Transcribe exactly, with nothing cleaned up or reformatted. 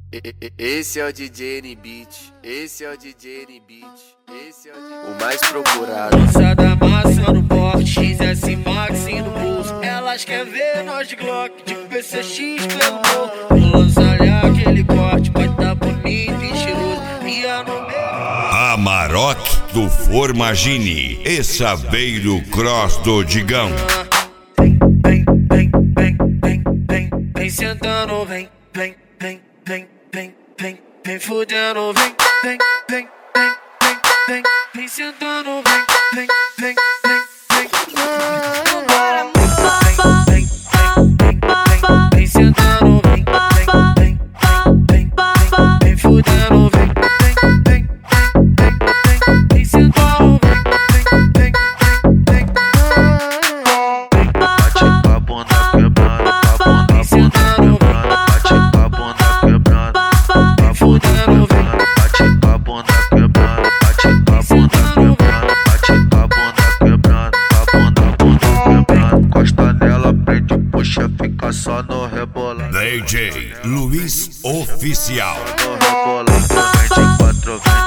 Esse é o D J N-Beat, esse é o D J N-Beat, esse é o, D J... o mais procurado. Lançada massa no porte, X S Max no bolso. Elas querem ver nós de Glock, de P C X pelo morro. Vou lançar-lhe aquele corte, vai tá bonito e cheiroso. Ia no meio. Amarok do Formagine e Saveiro Cross do Digão. Vem, vem, vem, vem, vem, vem, vem sentando, vem, vem, vem, vem, vem, vem, vem fudendo, vem, vem, vem, vem, vem, vem, vem sentando, vem, vem, vem, vem, vem, agora vem, vem, vem, vem, vem sentando, vem, vem, vem, vem, vem, vem fudendo, vem, vem, vem, vem, vem, vem sentando, vem, vem, vem, vem, bate pra bunda quebrando, pra bunda, bunda quebrando, bate pra bunda quebrando, pra bunda quebrando, bate pra bunda quebrando, bate pra bunda quebrando, bate pra bunda quebrando, pra bunda, bunda quebrando, encosta nela, prende, puxa, fica só no rebolar. D J Luiz Oficial. No rebolar, vem de quatro, vem